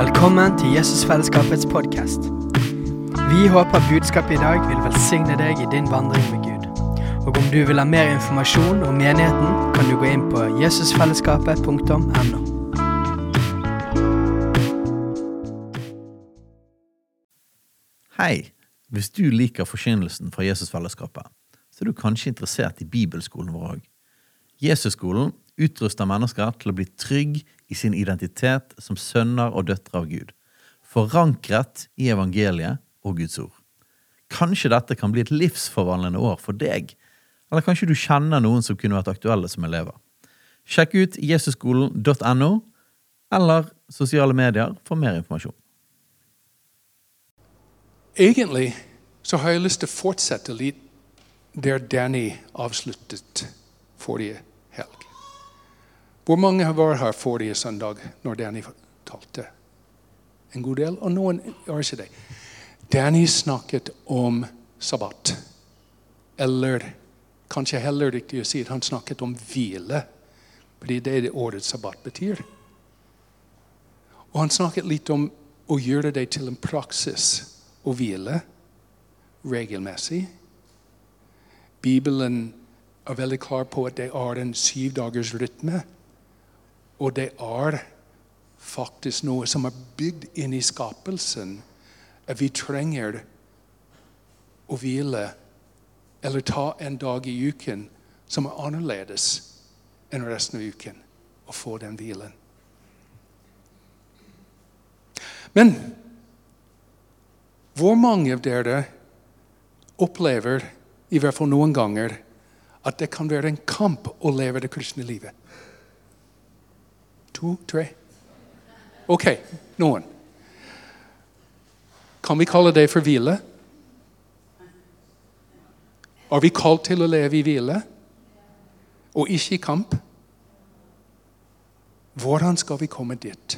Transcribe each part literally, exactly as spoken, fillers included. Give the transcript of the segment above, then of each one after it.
Velkommen til Jesusfellesskapets podcast. Vi håper budskapet i dag vil velsigne deg i din vandring med Gud. Og om du vil ha mer informasjon om menigheten, kan du gå inn på jesusfellesskapet punktum no. Hei, hvis du liker forkynnelsen fra Jesusfellesskapet, så er du kanskje interessert i bibelskolen vår også. Jesusskolen utruster mennesker til å bli trygg i sin identitet som sønner og døtre av Gud, forankret i evangeliet og Guds ord. Kanskje dette kan bli et livsforvandlende år for deg, eller kanskje du kjenner noen som kunne vært aktuelle som elever. Sjekk ut jesusskolen punktum no eller sosiale medier for mer informasjon. Egentlig så har jeg lyst til å fortsette litt der Danny avsluttet forrige helg. Hvor mange har vært her forrige søndag når Danny talte? En god del, og noen gjør ikke det. Danny snakket om sabbat. Eller kanskje heller riktig å si at han snakket om hvile. Fordi det er det ordet sabbat betyr. Og han snakket litt om å gjøre det til en praksis å hvile regelmessig. Bibelen er veldig klar på at det er en syv dagers rytme. Og det er faktisk noe som er bygd inn i skapelsen. At vi trenger å hvile eller ta en dag i uken som er annerledes enn resten av uken. Og få den hvilen. Men hvor mange av dere opplever, i hvert fall noen ganger, at det kan være en kamp å leve det kristne livet? To, tre? Ok, noen. Kan vi kalle det for hvile? Er vi kalt til å leve i hvile? Og ikke i kamp? Hvordan skal vi komme dit?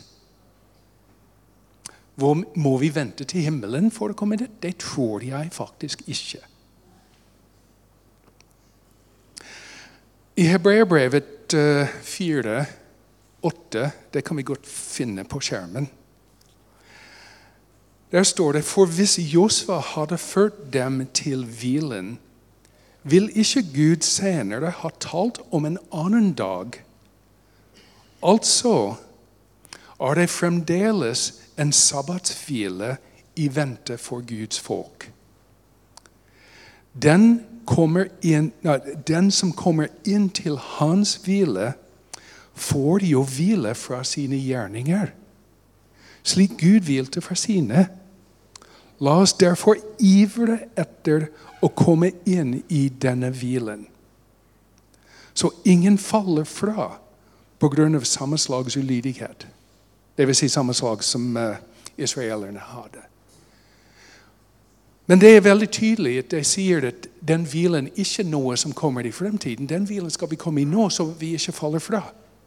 Hvor må vi vente til himmelen for å komme dit? Det tror jeg faktisk ikke. I Hebreerbrevet uh, fire, åtte, det kan vi godt finne på skjermen. Der står det, for hvis Josva hadde ført dem til hvilen, vil ikke Gud senere ha talt om en annen dag. Altså er det fremdeles en sabbatshvile i vente for Guds folk. Den, kommer inn, nei, den som kommer inn til hans hvile, får jo hvile fra sine gjerninger, slik Gud hvilte fra sine. La oss derfor ivre etter å komme inn i denne hvilen, så ingen faller fra på grunn av samme slags ulydighet. Det vil si samme slag som uh, israelerne hadde. Men det er veldig tydelig at de sier at den hvilen ikke er noe som kommer i fremtiden. Den hvilen skal vi komme i nå, så vi ikke faller fra.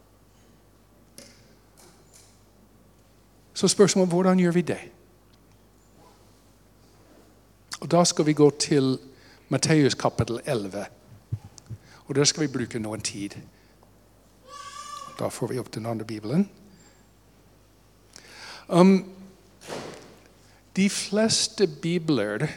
Så spørsmålet, hvordan gjør vi det? Og da skal vi gå til Matteus kapittel elleve. Og der skal vi bruke noen tid. Da får vi opp den andre Bibelen. Um, de fleste bibler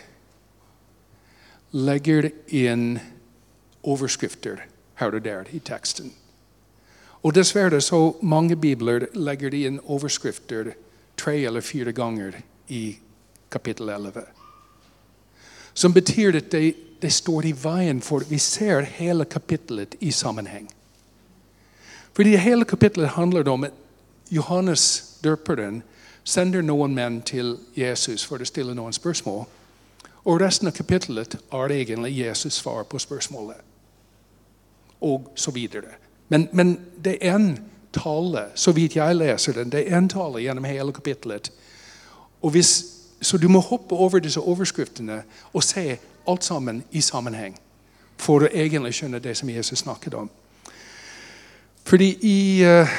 legger inn overskrifter her og der i teksten. Og dessverre så mange bibler legger de inn overskrifter tre eller fire ganger i kapittel elleve. Som betyr at det, det står i veien for at vi ser hele kapittelet i sammenheng. Fordi hele kapittelet handler om at Johannes døperen sender noen menn til Jesus for å stille noen spørsmål. Og resten av kapittelet er egentlig Jesus svar på spørsmålet. Og så videre. Men, men det er en tale, så vidt jeg leser den, det er en tale gjennom hele kapittelet. Og hvis, så du må hoppe over disse overskriftene og se alt sammen i sammenheng for å egentlig skjønne det som Jesus snakket om. Fordi i... Uh,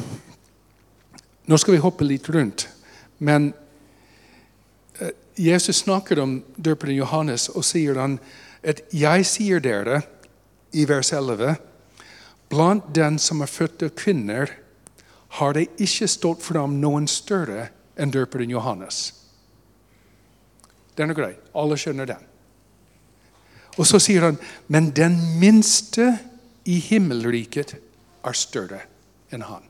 nå skal vi hoppe litt rundt. Men uh, Jesus snakker om døperen Johannes og sier han at jeg sier dere i vers elleve blant den som er født av kvinner har det ikke stått fram noen større enn døperen Johannes. Den er grei. Alle skjønner den. Og så sier han, men den minste i himmelriket er større enn han.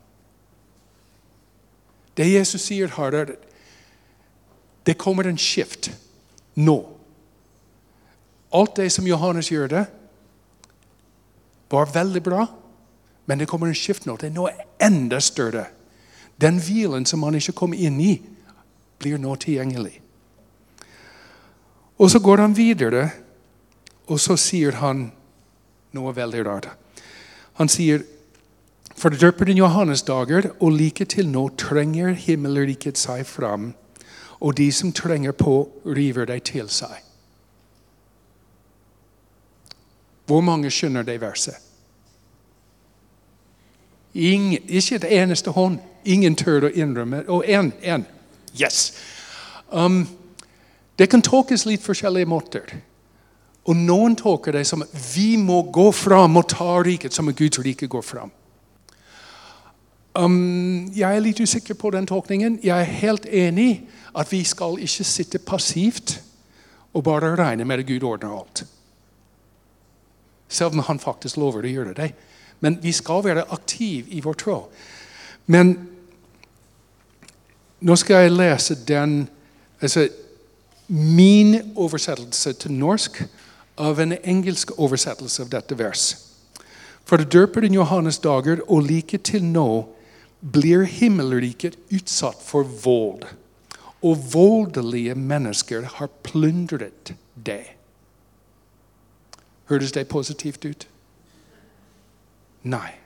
Det Jesus sier her er, det kommer en skift nå. Alt det som Johannes gjør det, var veldig bra, men det kommer en skift nå. Det er noe enda større. Den hvilen som han ikke kom inn i, blir nå tilgjengelig. Og så går han videre, og så sier han noe veldig rart. Han sier, for døperen Johannes dager, og like til nå trenger himmelriket seg fram, og de som trenger på river deg til seg. Hvor mange skjønner det verset? Ingen, ikke et eneste hånd. Ingen tør å innrømme. Og en, en. Yes. Um, det kan tolkes litt forskjellige måter. Og noen tolker det som vi må gå fram og ta riket som Guds rike går fram. Um, jeg er litt usikker på den tolkningen. Jeg er helt enig at vi skal ikke sitte passivt og bare regne med at Gud ordner alt. Selv om han faktisk lover å gjøre det. Men vi skal være aktiv i vår tro. Men nå skal jeg lese den, altså min oversettelse til norsk av en engelsk oversettelse av dette vers. For døperen Johannes dager, og like til nå, blir himmelriket utsatt for vold. Og voldelige mennesker har plundret det. Hørtes det positivt ut? Nei.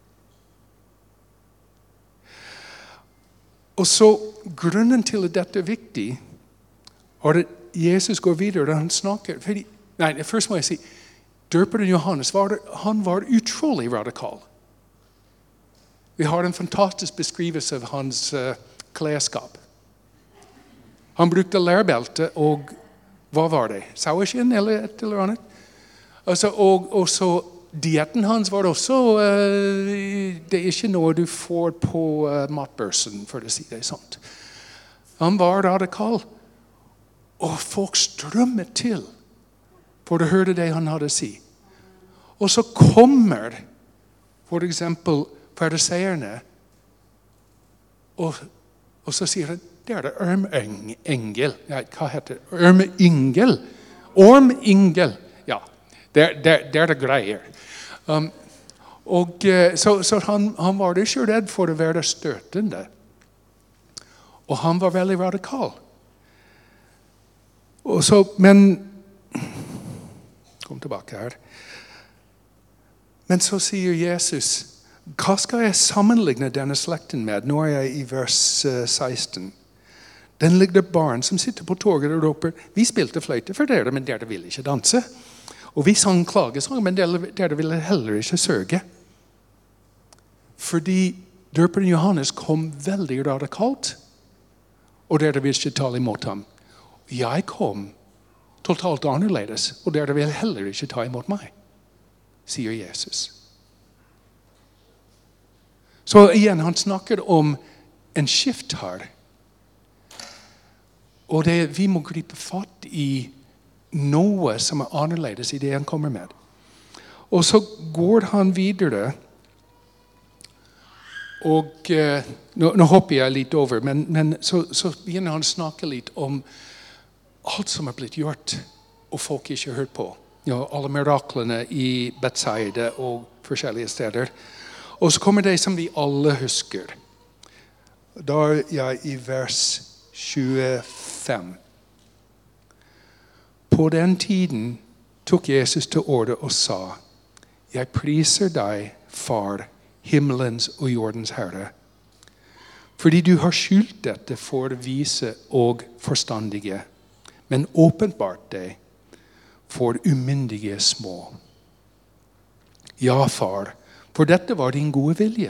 Og så grunnen til at dette er viktig, er at Jesus går videre og han snakker. Fordi, nei, først må jeg si, døperen Johannes, var, han var utrolig radikal. Vi har en fantastisk beskrivelse av hans uh, klesskap. Han brukte lærbelte, og hva var det? Saueskinn eller et eller annet? Altså, og, og så dietten hans var også, uh, det er ikke noe du får på uh, matbørsen, for å si det sånt. Han var radikal, og folk strømmet til for å høre det han hadde å si. Og så kommer, for eksempel, fariseerne, og, og så sier han, det er det ormengel. Ja, hva heter det? Ormengel. Ormengel. Ja, det, det, det er det greier. Um, og så, så han, han var ikke redd for å være støtende. Og han var veldig radikal. Og så, men, kom tilbake her. Men så sier Jesus, hva skal jeg sammenligne denne slekten med? Nå er jeg i vers seksten. Den ligger barn som sitter på toget og råper, vi spilte fløyte for dere, men dere ville ikke danse. Og vi sang klagesang, men dere, dere ville heller ikke sørge. Fordi døperen Johannes kom veldig radikalt, og dere ville ikke tale imot ham. Jeg kom totalt annerledes, og dere vil heller ikke ta imot meg, sier Jesus. Så igjen, han snakker om en skift her. Og det, vi må gripe fatt i noe som er annerledes i det han kommer med. Og så går han videre, og eh, nå, nå hopper jeg litt over, men, men så, så begynner han å snakke litt om alt som er blitt gjort, og folk ikke har hørt på. Ja, alle miraklene i Bethsaida og forskjellige steder. Og så kommer det som vi alle husker. Da er jeg i vers tjuefem. På den tiden tok Jesus til orde og sa, jeg priser deg, far, himmelens og jordens herre, fordi du har skjult dette for vise og forstandige, men åpenbart det for umyndige små. Ja, far, for dette var din gode vilje.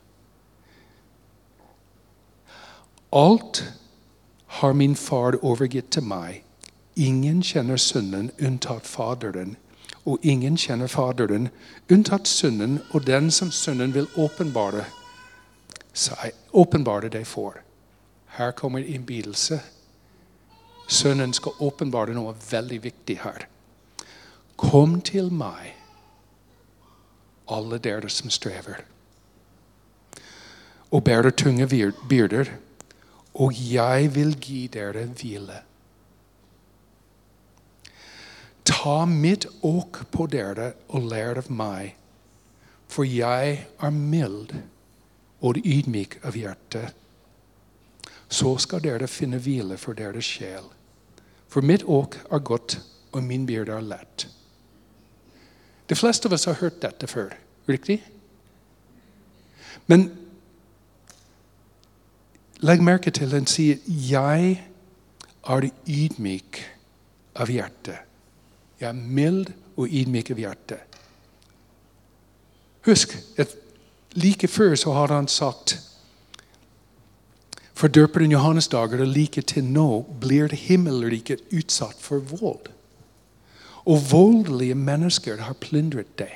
Alt har min far overgitt til meg. Ingen kjenner sønnen unntatt faderen, og ingen kjenner faderen unntatt sønnen, og den som sønnen vil åpenbare, seg, åpenbare det for. her kommer innbydelse. Sønnen skal åpenbare noe veldig viktig her. Kom til meg, alle dere som strever, og bærer tunge byrder, og jeg vil gi dere hvile. Ta mitt åk på dere og lær av meg, for jeg er mild og ydmyk av hjerte. Så skal dere finne hvile for deres sjel. For mitt åk er godt, og min byrde er lett. De fleste av oss har hørt dette før, riktig? Men legg merke til den sier, jeg er ydmyk av hjerte. Jeg er mild og ydmyk av hjerte. Husk, at like før så har han sagt, for døperen Johannes dager og like til nå blir himmelriket utsatt for vold. Og voldelige mennesker har plyndret deg.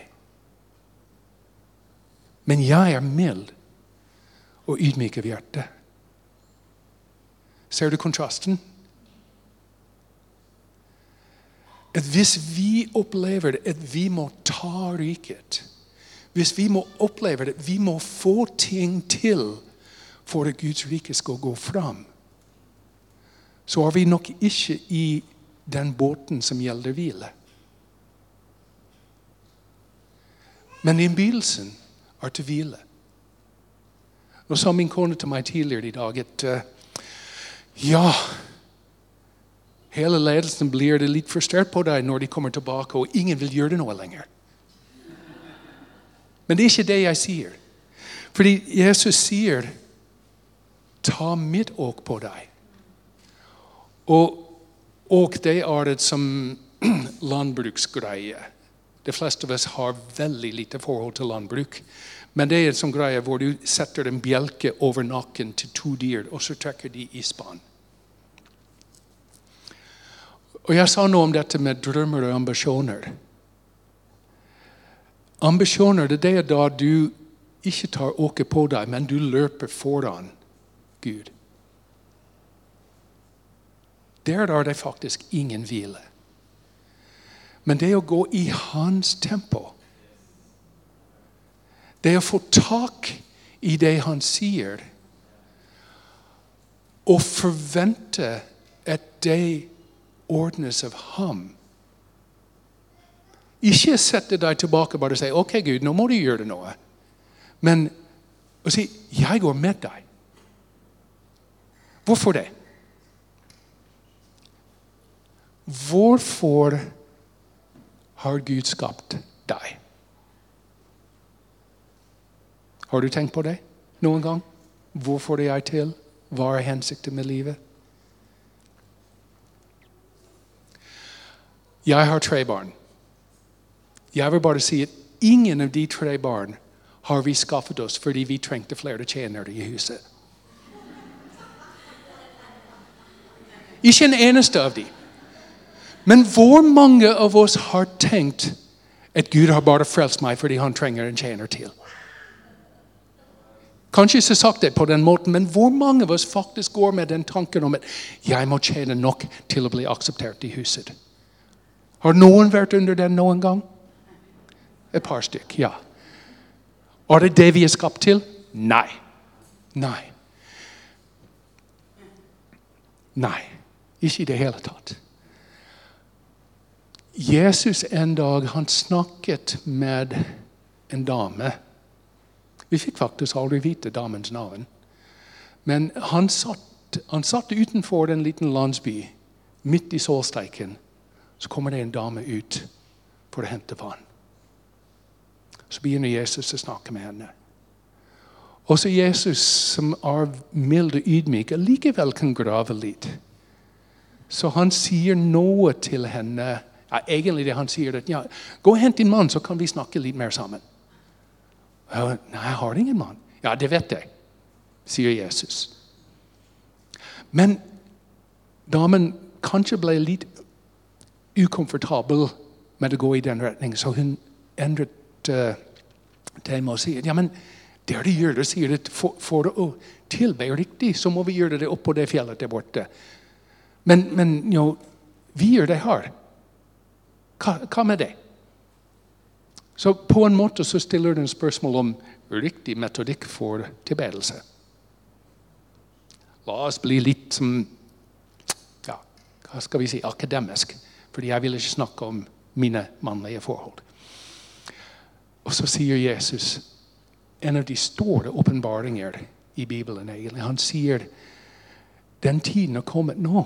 Men jeg er mild og ydmyk av hjerte. Ser du kontrasten? At hvis vi opplever det, at vi må ta riket, hvis vi må oppleve det, vi må få ting til for at Guds rike skal gå fram, så er vi nok ikke i den båten som gjelder hvile. Men innbydelsen er til hvile. Nå sa min kone til meg tidligere i dag at uh, ja, hele ledelsen blir det litt forstørret på deg når de kommer tilbake, og ingen vil gjøre det noe lenger. Men det er ikke det jeg sier. Fordi Jesus sier, ta mitt åk på deg. Og åk det er det som landbruksgreie. De fleste av oss har veldig lite forhold til landbruk. Men det er en sånn greie hvor du setter en bjelke over nakken til to dyr, og så trekker de i spann. Og jeg sa noe om dette med drømmer og ambisjoner. Ambisjoner, det er da du ikke tar åket på deg, men du løper foran Gud. Der er det faktisk ingen hvile. Men det er å gå i hans tempo. Det er å få tak i det han sier, og forvente at det ordnes av ham. Ikke sette deg tilbake og bare si, ok Gud, nå må du gjøre det noe. Men å si, jeg går med deg. Hvorfor det? Hvorfor har Gud skapt deg? Har du tenkt på det noen gang? Hvorfor er jeg til? Hva er hensikten med livet? Jeg har tre barn. Jeg vil bare si at ingen av de tre barn har vi skaffet oss fordi vi trengte flere tjenere i huset. Ikke en eneste av de. Men hvor mange av oss har tenkt at Gud har bare frelst meg fordi han trenger en tjener til? Kanskje ikke sagt det på den måten, men hvor mange av oss faktisk går med den tanken om at jeg må tjene nok til å bli akseptert i huset? Har noen vært under den noen gang? Et par stykk, ja. Er det det vi er skapt til? Nei. Nei. Nei. Ikke i det hele tatt. Jesus en dag, han snakket med en dame. Vi fikk faktisk aldri vite damens navn. Men han satt, han satt utenfor en liten landsby, midt i solsteiken. Så kommer det en dame ut for å hente vann. Så begynner Jesus å snakke med henne. Og så Jesus, som er mild og ydmyk, likevel kan grave litt. Så han sier noe til henne. Ja, egentlig det han sier, at ja, gå og hent din mann, så kan vi snakke litt mer sammen. Ja, nei, jeg har ingen mann. Ja, det vet jeg, sier Jesus. Men damen kanskje ble litt ukomfortabel med å gå i den retning, så hun endret uh, det med å si, ja, men Der de gjør det, sier det, for, for å tilbe riktig, så må vi gjøre det opp på det fjellet der borte. Men, men you know, vi gjør det her. Hva, hva med det? Så på en måte så stiller den spørsmål om riktig metodikk for tilbedelse. La oss bli litt som, ja, hva skal vi si, akademisk. Fordi jeg vil ikke snakke om mine mannlige forhold. Og så sier Jesus, en av de store åpenbaringer i Bibelen egentlig, han sier, den tiden er kommet nå,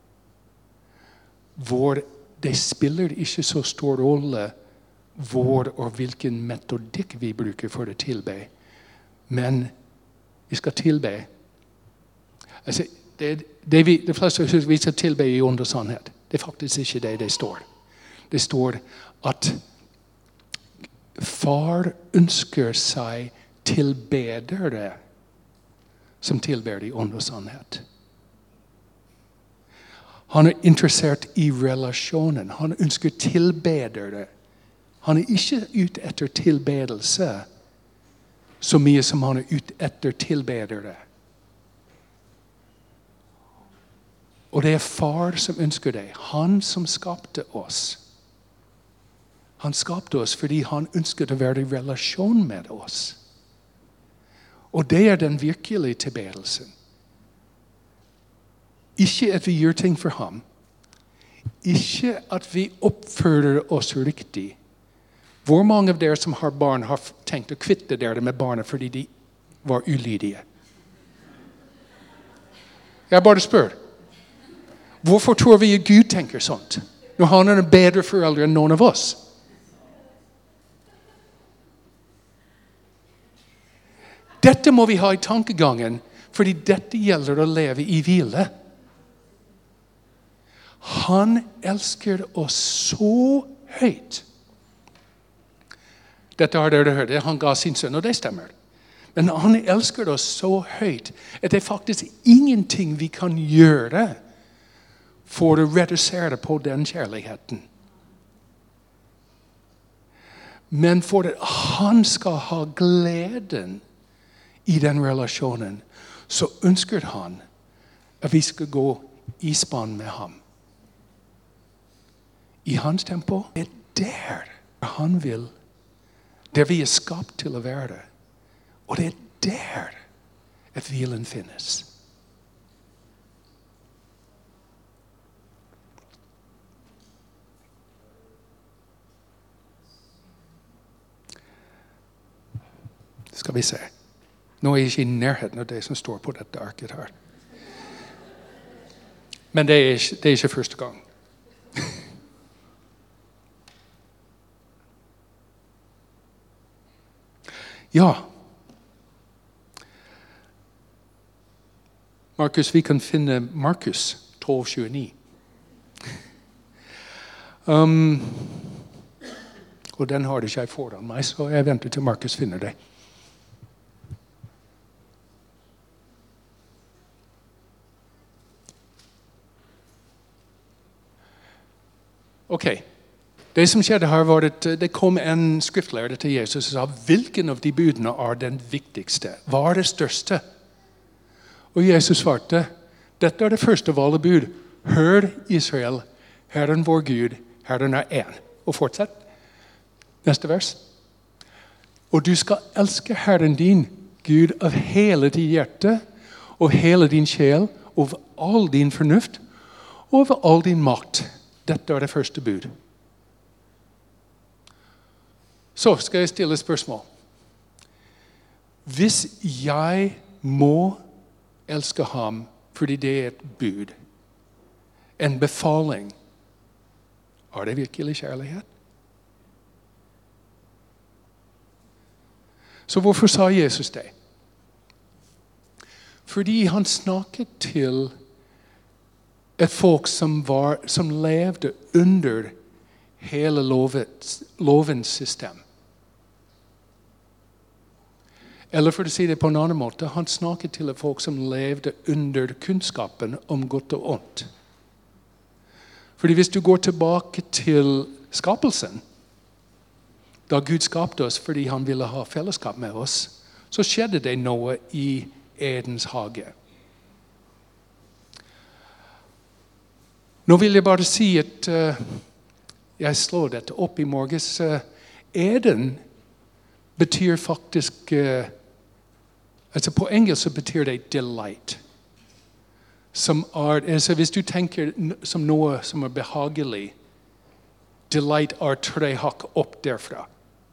hvor det spiller ikke så stor rolle hvor og hvilken metodikk vi bruker for å tilbe. Men vi skal tilbe. Altså, det, det, vi, det fleste vi skal tilbe i ånd og sannhet. Det er faktisk ikke det det står. Det står at far ønsker seg tilbedere som tilber i ånd og sannhet. Han er interessert i relasjonen. Han ønsker tilbedere. Han er ikke ute etter tilbedelse så mye som han er ute etter tilbedere. Og det er far som ønsker det. Han som skapte oss. Han skapte oss fordi han ønsket å være i relasjon med oss. Og det er den virkelige tilbedelsen. Ikke at vi gjør ting for ham. Ikke at vi oppfører oss riktig. Hvor mange av dere som har barn har tenkt å kvitte dere med barna fordi de var ulydige? Jeg bare spør. Hvorfor tror vi at Gud tenker sånt? Når han er en bedre foreldre enn noen av oss. Dette må vi ha i tankegangen, fordi dette gjelder å leve i hvile. Han elsker oss så høyt. Dette har dere hørt, han ga sin sønn, og det stemmer. Men han elsker oss så høyt at det er faktisk ingenting vi kan gjøre for å redusere på den kjærligheten. Men for at han skal ha gleden i den relasjonen, så ønsker han at vi skal gå i spann med ham. I hans tempo er der han vil, der vi er skapt til å være. Og det er der at hvilen finnes. Skal vi se. Nå er jeg ikke i nærheten av det som står på dette arket her. Men det er ikke, det er ikke første gang. Ja. Markus, vi kan finne Markus tolv tjueni. Um, og den har det ikke jeg foran meg, så jeg venter til Markus finner det. Ok. Det som skjedde her var at det kom en skriftlærer til Jesus og sa, hvilken av de budene er den viktigste? Hva er det største? Og Jesus svarte, dette er det første av alle bud. Hør Israel, Herren vår Gud, Herren er en. Og fortsett. Neste vers. Og du skal elske Herren din, Gud, av hele ditt hjerte, av hele din sjel, av all din fornuft, og av all din makt. Dette er det første bud. Så skal jeg stille spørsmål. Hvis jeg må elske ham fordi det er et bud, en befaling, er det virkelig kjærlighet? Så hvorfor sa Jesus det? Fordi han snakket til et folk som, var, som levde under hele lovet, lovens system. Eller for å si det på en annen måte, han snakket til et folk som levde under kunnskapen om godt og ondt. Fordi hvis du går tilbake til skapelsen, da Gud skapte oss fordi han ville ha fellesskap med oss, så skjedde det noe i Edens hage. Nå vil jeg bare si at uh, jeg slår dette opp i morges. Uh, Eden betyr faktisk, uh, altså på engelsk så betyr det delight. Som er, altså hvis du tenker som noe som er behagelig, delight er tre hakk opp derfra.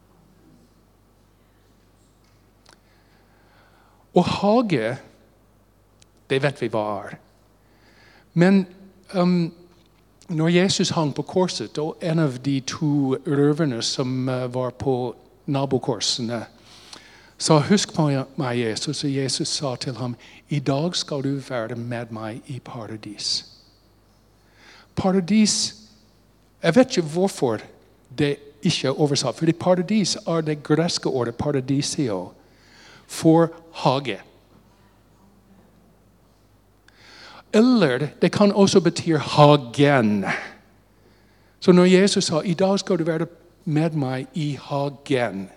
Og hage, det vet vi hva er. Men um, når Jesus hang på korset, og en av de to røverne som uh, var på nabokorsene, så husk på meg, Jesus, og Jesus sa til ham, i dag skal du være med meg i paradis. Paradis, jeg vet ikke hvorfor det ikke er oversatt, fordi paradis er det greske ordet paradisio, for hage. Eller det kan også bety hagen. Så når Jesus sa, i dag skal du være med meg i hagen,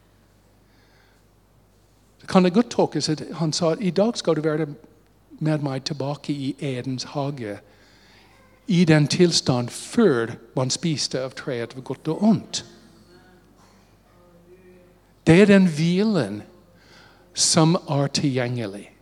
så kan det godt tolkes at han sa, i dag skal du være med meg tilbake i Edens hage, i den tilstand før man spiste av treet av godt og ondt. Det er den hvilen som er tilgjengelig.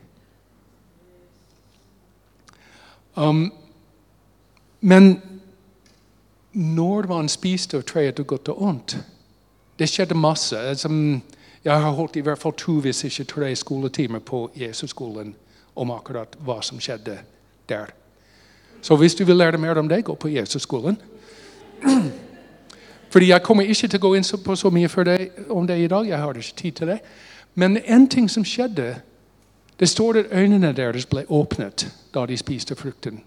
Um, men når man spiste av treet av godt og ondt, det skjedde masse. Altså, jeg har holdt i hvert fall to, hvis ikke tre skoletimer på Jesusskolen om akkurat hva som skjedde der. Så hvis du vil lære mer om det, gå på Jesusskolen. Fordi jeg kommer ikke til å gå inn på så mye for det, om det i dag. Jeg har ikke tid til det. Men en ting som skjedde, det står at øynene deres ble åpnet da de spiste frukten.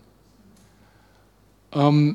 Um,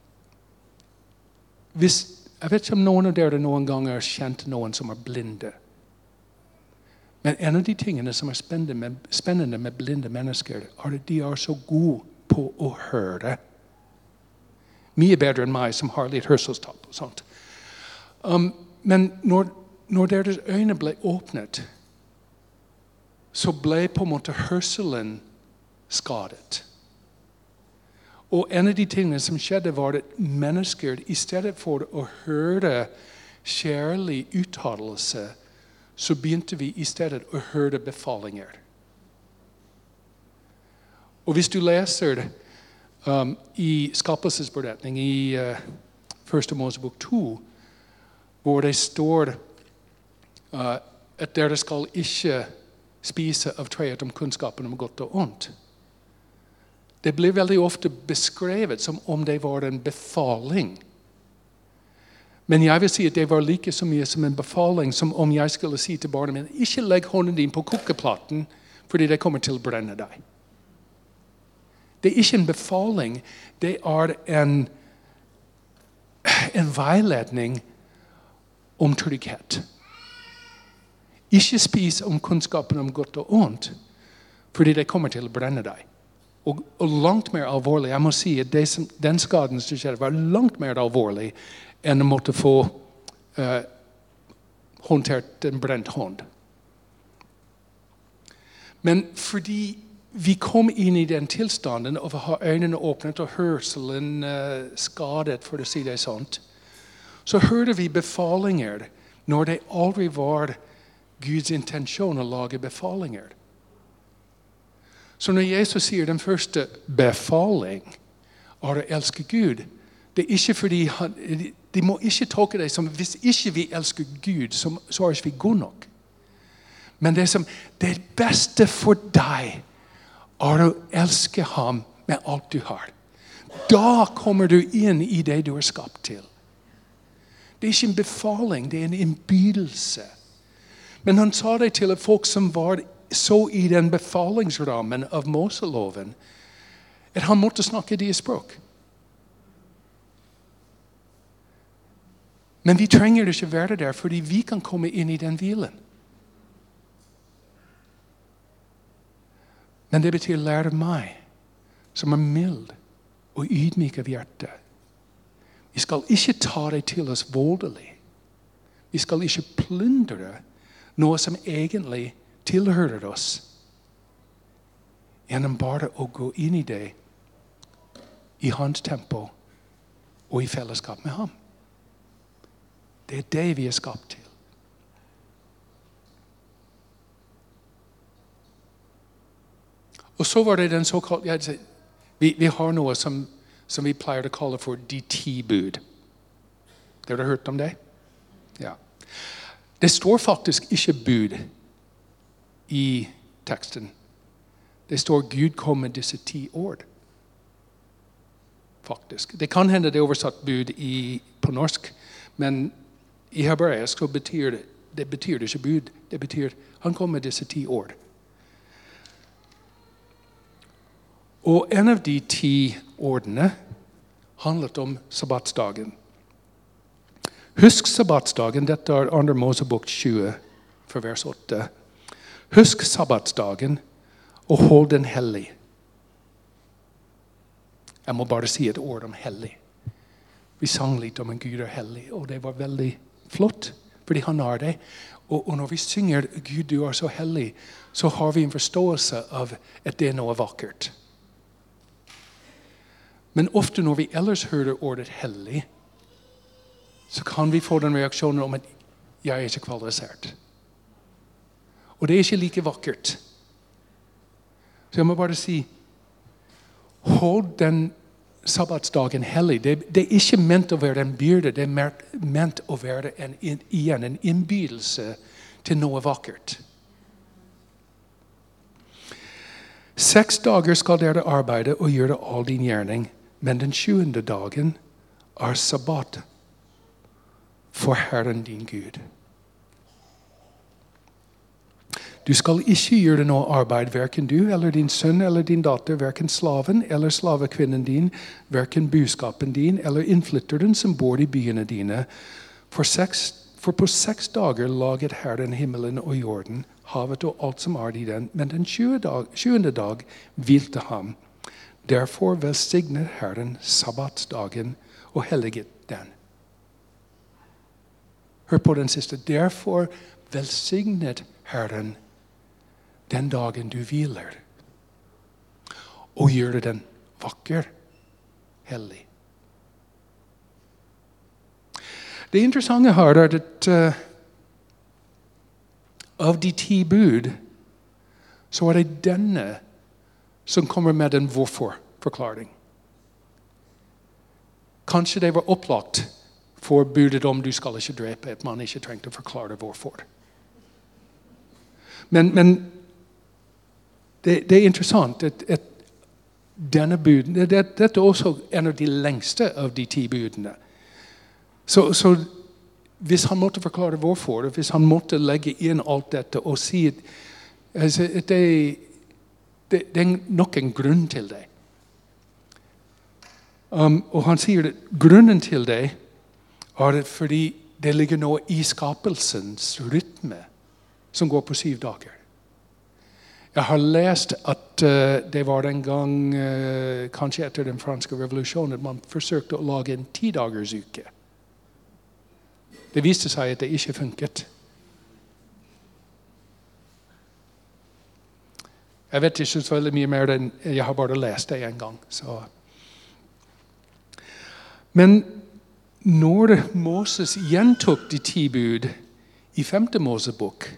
hvis, jeg vet ikke om noen av dere noen ganger har kjent noen som er blinde. Men en av de tingene som er spennende med, spennende med blinde mennesker, er at de er så gode på å høre. Mye bedre enn meg som har litt hørselstap og sånt. Um, men når, når deres øyne ble åpnet, så ble på en måte hørselen skadet. Og en av de tingene som skjedde var at mennesker, i stedet for å høre kjærlig uttalelse, så begynte vi i stedet å høre befalinger. Og hvis du leser um, i skapelsesberetning i uh, første Mosebok to, hvor det står uh, at dere skal ikke spise av treet om kunnskapen om godt og ondt. Det blir veldig ofte beskrevet som om det var en befaling. Men jeg vil si at det var like så mye som en befaling som om jeg skulle si til barnet min, ikke legg hånden din på kokeplaten, fordi det kommer til å brenne deg. Det er ikke en befaling, det er en, en veiledning om trygghet. Ikke spis om kunnskapen om godt og ondt, fordi det kommer til å brenne deg. Og, og langt mer alvorlig, jeg må si at det som, den skaden som skjedde var langt mer alvorlig enn å måtte få uh, håndtert en brent hånd. Men fordi vi kom inn i den tilstanden av å ha øynene åpnet og hørselen uh, skadet, for å si det sånt, så hørte vi befalinger når det aldri var Guds intensjon å lage befalinger. Så når Jesus sier den første befaling er å elske Gud, det er ikke fordi han, de må ikke tolke det som hvis ikke vi elsker Gud, så, så er ikke vi gode nok. Men det som det beste for deg er å elske ham med alt du har. Da kommer du inn i det du er skapt til. Det er ikke en befaling, det er en innbydelse. Men han sa det til folk som var så i den befalingsrammen av Moseloven, at han måtte snakke deres språk. Men vi trenger ikke være der, fordi vi kan komme inn i den hvilen. Men det betyr lære meg, som er mild og ydmyk av hjerte. Vi skal ikke ta det til oss voldelig. Vi skal ikke plundre Noe som egentlig tilhører oss. Gjennom bare å gå inn i det i hans tempo og i fellesskap med ham. Det er det vi er skapt til. Og så var det den såkalte, vi, vi har noe som, som vi pleier å kalle for de ti bud. Har du hørt om det? Ja. Det står faktisk ikke bud i teksten. Det står Gud kom med disse ti ord. Faktisk. Det kan hende det er oversatt bud i, på norsk, men i hebraisk så betyr det, det betyr det ikke bud. Det betyr han kom med disse ti ord. Og en av de ti ordene handlet om sabbatsdagen. Husk sabbatsdagen, dette er andre Mosebok tjue, for vers åtte. Husk sabbatsdagen og hold den hellig. Jeg må bare si et ord om hellig. Vi sang litt om en Gud er hellig, og det var veldig flott, fordi han er det. Og, og når vi synger Gud, du er så hellig, så har vi en forståelse av at det er noe vakkert. Men ofte når vi ellers hører ordet hellig, så kan vi få den reaksjonen om at jeg er ikke kvalifisert. Og det er ikke like vakkert. Så jeg må bare si, hold den sabbatsdagen hellig. Det, det er ikke ment å være en byrde, det er ment å være en, igjen en innbydelse til noe vakkert. Seks dager skal dere arbeide og gjøre all din gjerning, men den sjuende dagen er sabbat for Herren din Gud. Du skal ikke gjøre noe arbeid, hverken du eller din sønn eller din datter, hverken slaven eller slavekvinnen din, hverken buskapen din eller innflytteren som bor i byene dine. For, seks, for på seks dager laget Herren himmelen og jorden, havet og alt som er i den, men den sjuende dag hvilte ham. Derfor velsignet Herren sabbatsdagen og helliget den. Hør på den siste. Derfor velsignet Herren den dagen du hviler, og gjør den vakker, hellig. Det interessante her er at uh, av de ti bud, så er det denne som kommer med en hvorfor-forklaring. Kanskje det var opplagt for budet om du skal ikke drepe, at man ikke trengte å forklare hvorfor. Men, men det, det er interessant at, at denne buden, det, dette er også en av de lengste av de ti budene. Så, så hvis han måtte forklare hvorfor, hvis han måtte legge inn alt dette og si at, altså, at det, det, det er nok en grunn til det. Um, og han sier at grunnen til det er det fordi det ligger noe i skapelsens rytme som går på syv dager. Jeg har lest at uh, det var en gang, uh, kanskje etter den franske revolusjonen, at man forsøkte å lage en ti-dagers uke. Det viste seg at det ikke funket. Jeg vet ikke så veldig mye mer enn jeg har bare lest det en gang. Så. Men når Moses gjentok de ti bud i femte Mosebok,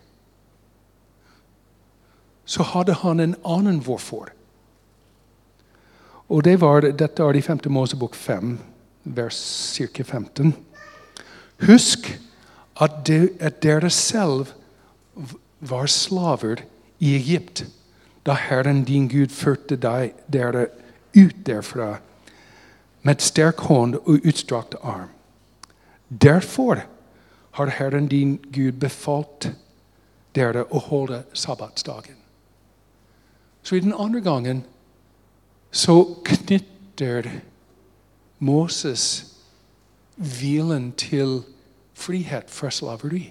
så hadde han en annen hvorfor. Og det var, dette er i femte Mosebok fem, vers cirka femten. Husk at, de, at dere selv var slaver i Egypt, da Herren din Gud førte deg, dere ut derfra, med sterk hånd og utstrakt arm. Derfor har Herren din Gud befalt dere å holde sabbatsdagen. Så i den andre gangen så knytter Moses hvilen til frihet fra slaveri.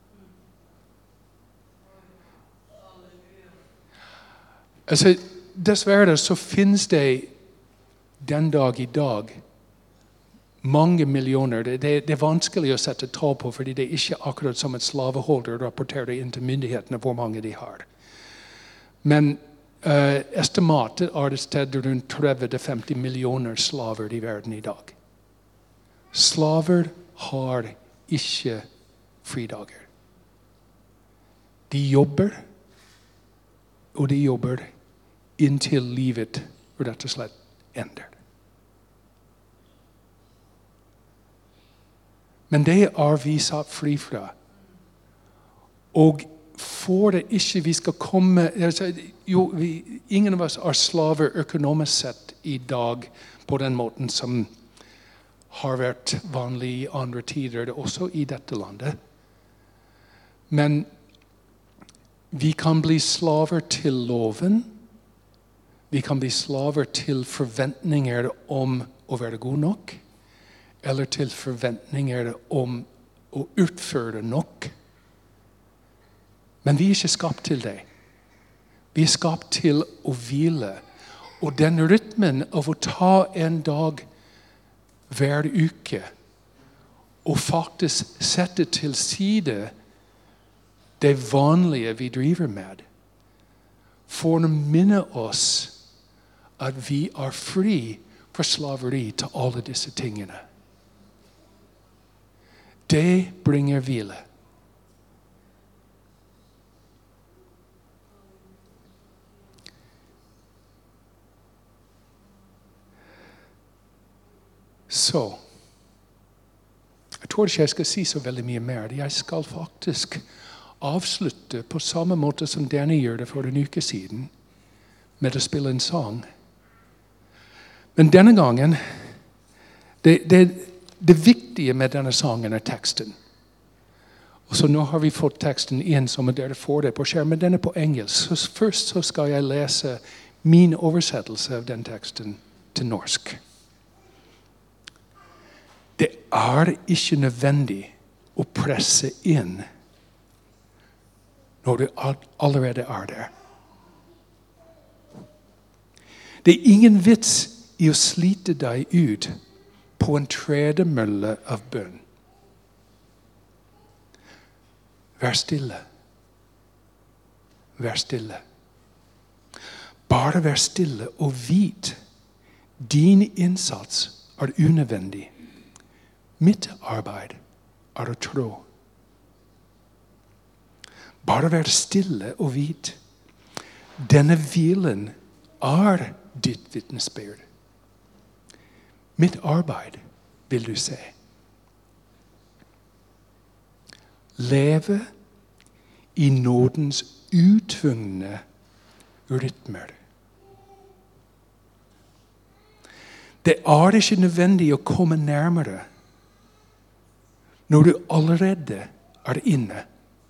Altså, dessverre så finnes det den dag i dag Mange millioner. Det, det, det er vanskelig å sette tall på, fordi det er ikke akkurat som et slaveholder rapporterer inn til myndighetene hvor mange de har. Men uh, estimatet er det sted rundt tretti til femti millioner slaver i verden i dag. Slaver har ikke fridager. De jobber, og de jobber inntil livet rett og slett ender. Men det er vi satt fri fra. Og for det ikke vi skal komme... Altså, jo, vi, ingen av oss er slaver økonomisk sett i dag på den måten som har vært vanlig i andre tider, også i dette landet. Men vi kan bli slaver til loven. Vi kan bli slaver til forventninger om å være god nok, eller til forventninger om å utføre nok. Men vi er ikke skapt til det. Vi er skapt til å hvile. Og den rytmen av å ta en dag hver uke og faktisk sette til side det vanlige vi driver med, for å minne oss at vi er fri for slaveri til alle disse tingene. Det bringer hvile. Så, jeg tror ikke jeg skal si så veldig mye mer. Jeg skal faktisk avslutte på samme måte som Danny gjør det for en uke siden, med å spille en sang. Men denne gangen, det, det, det viktige med denne sangen er teksten. Og så nå har vi fått teksten inn som dere får det på skjermen. Den er på engelsk. Så først så skal jeg lese min oversettelse av den teksten til norsk. Det er ikke nødvendig å presse inn når du allerede er der. Det er ingen vits i å slite deg ut på en tredemølle av bønn. Vær stille. Vær stille. Bare vær stille og vit. Din innsats er unødvendig. Mitt arbeid er å trå. Bare vær stille og vit. Denne hvilen er ditt vitnesbyrd. Mitt arbeid vil du se. Leve i nådens utvungne rytmer. Det er ikke nødvendig å komme nærmere når du allerede er inne.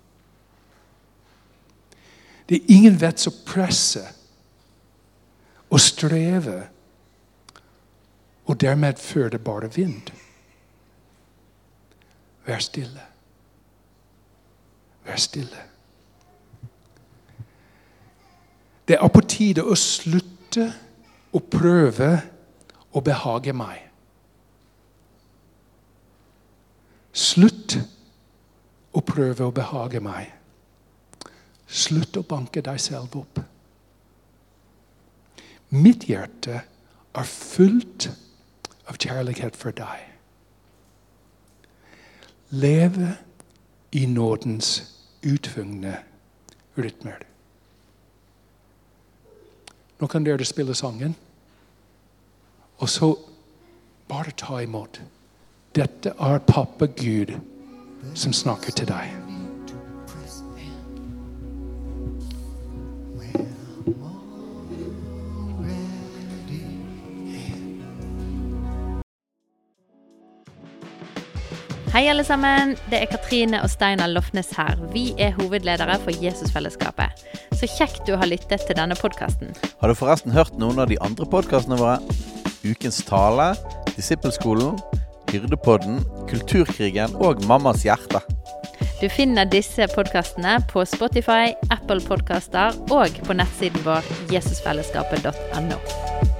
Det er ingen vits å presse og streve, og dermed fører det bare vind. Vær stille. Vær stille. Det er på tide å slutte å prøve å behage meg. Slutt å prøve å behage meg. Slutt å banke deg selv opp. Mitt hjerte er fullt av kjærlighet for deg. Leve i nådens utvungne rytmer. Nå kan dere spille sangen, og så bare ta imot. Dette er pappa Gud som snakker til deg. Hei alle sammen, det er Katrine og Steinar Lofnes her. Vi er hovedledere for Jesusfellesskapet. Så kjekt du har lyttet til denne podcasten. Har du forresten hørt noen av de andre podcastene våre? Ukens tale, Disippelskolen, Hyrdepodden, Kulturkrigen og Mammas hjerte. Du finner disse podcastene på Spotify, Apple Podcaster og på nettsiden vår jesusfellesskapet punktum no.